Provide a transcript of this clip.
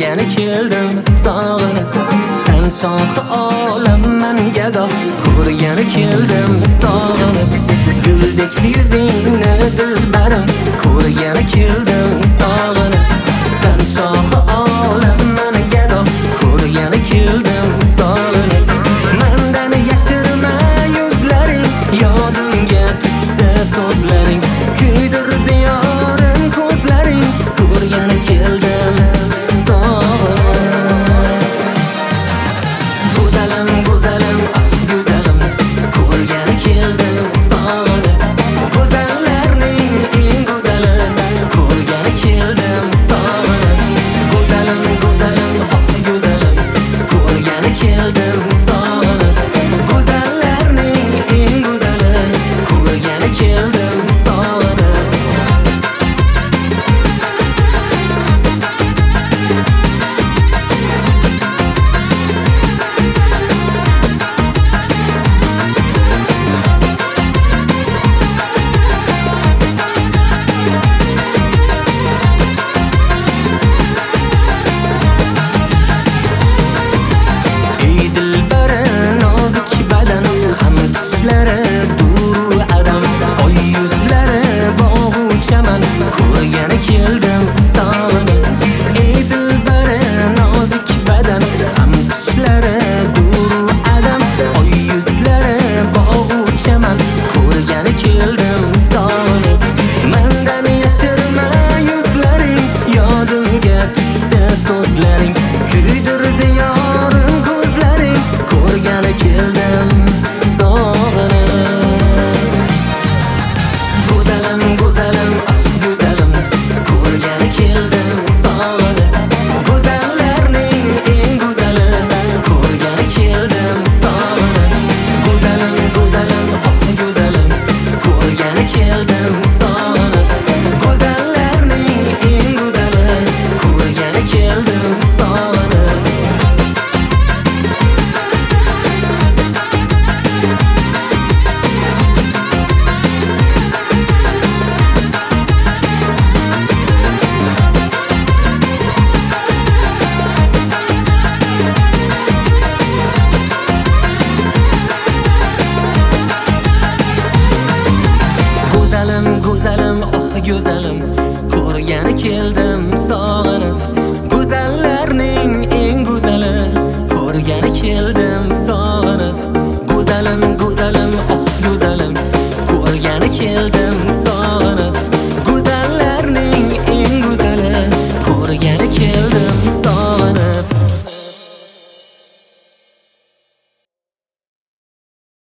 ko'rgani keldim sog'inib. Sen shohi olam men gado, ko'rgani keldim sog'inib. Guldek yuzingni dilbarim, ko'rgani keldim sog'inib. Sen shohi olam men gado, ko'rgani keldim sog'inib. Mendan yashirma yuzlaring, yodimga tushdi so'zlaring. Kuydirdi yorim ko'zlaring, ko'rgani keldim sog'inib. Go'zalim, go'zalim, go'zalim, ko'rgani keldim sog'inib. Go'zallarning eng go'zali, ko'rgani keldim sog'inib. Go'zalim, go'zalim, go'zalim, ko'rgani keldim sog'inib. Go'zallarning eng go'zali, ko'rgani keldim sog'inib. Ey dilbara nozik badan, ham tishlari dur adam, oy yuzlari bog'u chaman, ko'rgani keldim sog'inib. Ey dilbara nozik badan, ham tishlari dur adam, oy yuzlari bog'u chaman, ko'rgani keldim sog'inib. Mendan yashirma yuzlaring, yodimga tushdi so'zlaring. Kuydirdi